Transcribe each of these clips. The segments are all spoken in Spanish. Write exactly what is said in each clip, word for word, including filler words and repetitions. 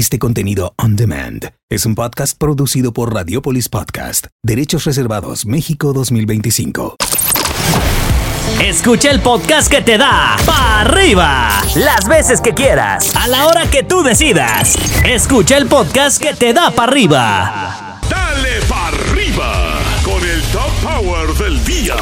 Este contenido on demand es un podcast producido por Radiopolis Podcast. Derechos reservados México dos mil veinticinco. Escucha el podcast que te da pa' arriba las veces que quieras, a la hora que tú decidas. Escucha el podcast que te da pa' arriba. Dale pa' arriba con el Top Power del día.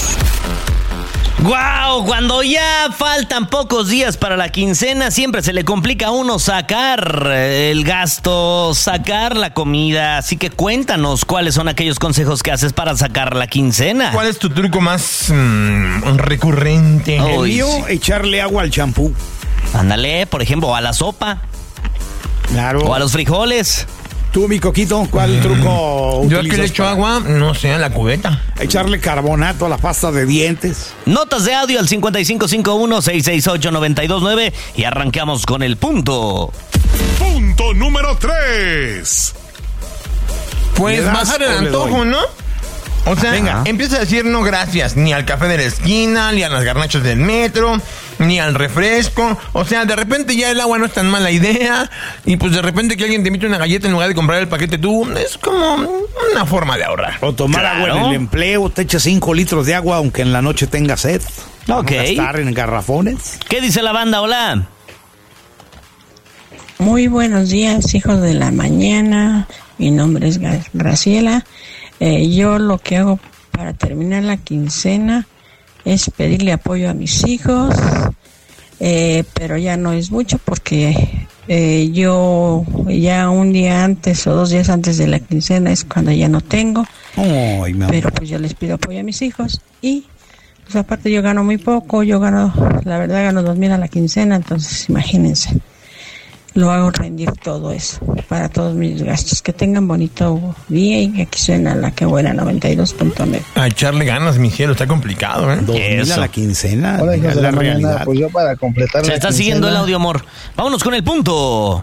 ¡Guau! Cuando ya faltan pocos días para la quincena, siempre se le complica a uno sacar el gasto, sacar la comida. Así que cuéntanos cuáles son aquellos consejos que haces para sacar la quincena. ¿Cuál es tu truco más mmm, recurrente? Oh, El mío, sí. echarle agua al champú. Ándale, por ejemplo, a la sopa Claro. o a los frijoles. Tú, mi Coquito, ¿cuál truco Yo utilizas? aquí le echo para agua, no sé, a la cubeta. Echarle carbonato a la pasta de dientes. Notas de audio al cincuenta y cinco cincuenta y uno, seiscientos sesenta y ocho, noventa y dos nueve y arrancamos con el punto. Punto número tres. Pues ¿Le das bajar el o le antojo, doy? ¿no? O sea, Venga. empieza a decir no gracias ni al café de la esquina, ni a las garnachas del metro, ni al refresco. O sea, de repente ya el agua no es tan mala idea. Y pues de repente que alguien te invite una galleta en lugar de comprar el paquete tú, es como una forma de ahorrar. O tomar Claro. agua en el empleo. Te echas cinco litros de agua aunque en la noche tenga sed. Para Ok. no gastar en garrafones. ¿Qué dice la banda? Hola. Muy buenos días, hijos de la mañana. Mi nombre es Gra- Graciela. Eh, yo lo que hago para terminar la quincena es pedirle apoyo a mis hijos, eh, pero ya no es mucho porque eh, yo ya un día antes o dos días antes de la quincena es cuando ya no tengo, Ay, mi amor. pero pues yo les pido apoyo a mis hijos y pues aparte yo gano muy poco, yo gano, la verdad gano dos mil a la quincena, entonces imagínense. Lo hago rendir todo eso para todos mis gastos. Que tengan bonito día y que aquí suena la que buena noventa y dos punto nueve. A echarle ganas, mi cielo, está complicado, ¿eh? Dos mil Eso. a la quincena. Hola, hijos es de la la mañana. realidad. Pues yo para completar Se la está siguiendo el quincena, audio, amor. Vámonos con el punto.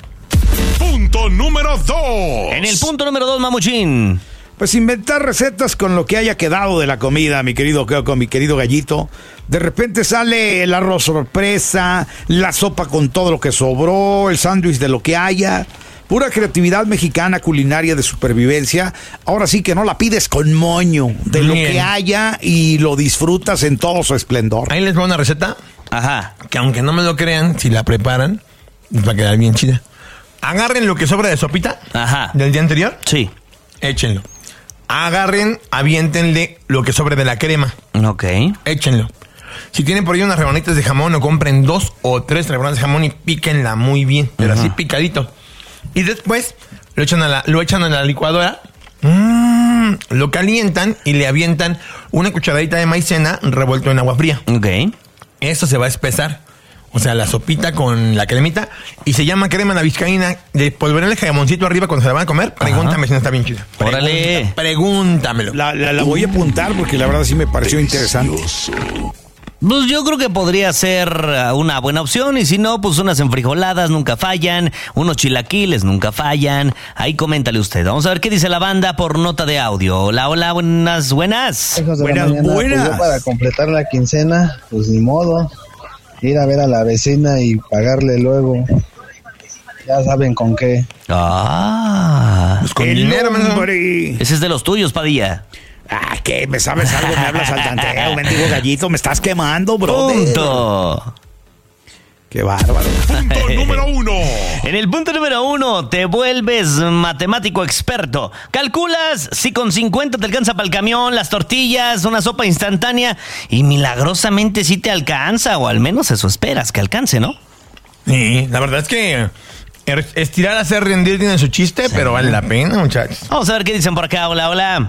Punto número dos. En el punto número dos, Mamuchín. Pues inventar recetas con lo que haya quedado de la comida, mi querido Coco, mi querido Gallito. De repente sale el arroz sorpresa, la sopa con todo lo que sobró, el sándwich de lo que haya. Pura creatividad mexicana culinaria de supervivencia. Ahora sí que no la pides con moño, de lo Bien. que haya y lo disfrutas en todo su esplendor. Ahí les va una receta Ajá. que aunque no me lo crean, si la preparan, les va a quedar bien chida. Agarren lo que sobra de sopita Ajá. del día anterior, Sí. échenlo. Agarren, aviéntenle lo que sobre de la crema. Ok. Échenlo. Si tienen por ahí unas rebanitas de jamón, o compren dos o tres rebanadas de jamón y píquenla muy bien, pero así picadito. Y después lo echan a la, lo echan a la licuadora, mm, lo calientan y le avientan una cucharadita de maicena revuelto en agua fría. Ok. Eso se va a espesar. O sea, la sopita con la cremita. Y se llama crema la vizcaína. De polvorarle jamoncito arriba cuando se la van a comer. Pregúntame si no está bien chida. Órale. Pregunta- Pregúntamelo. La, la- la voy a apuntar porque la verdad sí me pareció interesante. Pues yo creo que podría ser uh, una buena opción. Y si no, pues unas enfrijoladas nunca fallan. Unos chilaquiles nunca fallan. Ahí coméntale usted. Vamos a ver qué dice la banda por nota de audio. Hola, hola, buenas, buenas. hijos de Buenas, la mañana, buenas. pues yo para completar la quincena, pues ni modo, ir a ver a la vecina y pagarle luego. Ya saben con qué. Ah. Pues con El dinero, menso. hombre. Ese es de los tuyos, Padilla. Ah, ¿qué? ¿Me sabes algo? ¿Me hablas al tanteo? Mendigo Gallito, me estás quemando, bro. Punto. Qué bárbaro. Punto número uno. En el punto número uno, te vuelves matemático experto. Calculas si con cincuenta te alcanza para el camión, las tortillas, una sopa instantánea y milagrosamente sí te alcanza, o al menos eso esperas que alcance, ¿no? Sí, la verdad es que er- estirar a hacer rendir tiene su chiste, pero vale la pena, muchachos. Vamos a ver qué dicen por acá. Hola, hola.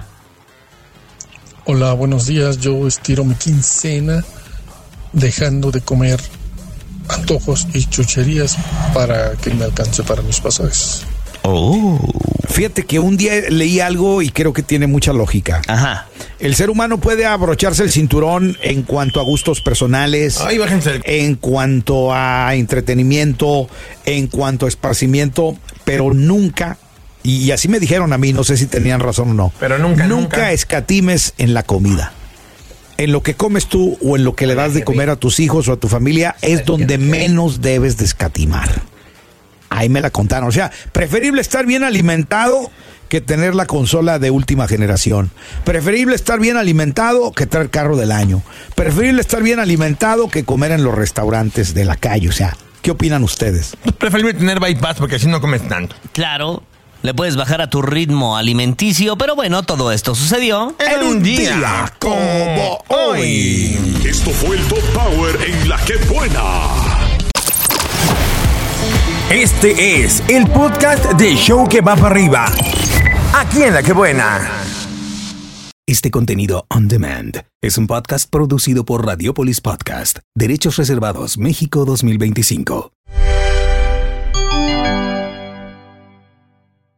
Hola, buenos días. Yo estiro mi quincena dejando de comer antojos y chucherías para que me alcance para mis pasajes. Oh. Fíjate que un día leí algo y creo que tiene mucha lógica. Ajá. El ser humano puede abrocharse el cinturón en cuanto a gustos personales, Ay, bájense el... en cuanto a entretenimiento, en cuanto a esparcimiento, pero nunca, y así me dijeron a mí, no sé si tenían razón o no, Pero nunca, nunca nunca. escatimes en la comida. En lo que comes tú o en lo que le das de comer a tus hijos o a tu familia es donde menos debes de escatimar. Ahí me la contaron. O sea, preferible estar bien alimentado que tener la consola de última generación. Preferible estar bien alimentado que traer carro del año. Preferible estar bien alimentado que comer en los restaurantes de la calle. O sea, ¿qué opinan ustedes? Es preferible tener bypass porque así no comes tanto. Claro, le puedes bajar a tu ritmo alimenticio, pero bueno, todo esto sucedió en un día, día como hoy. Esto fue el Top Power en La Que Buena. Este es el podcast de Show que va para arriba. Aquí en La Que Buena. Este contenido on demand es un podcast producido por Radiopolis Podcast, Derechos Reservados México dos mil veinticinco.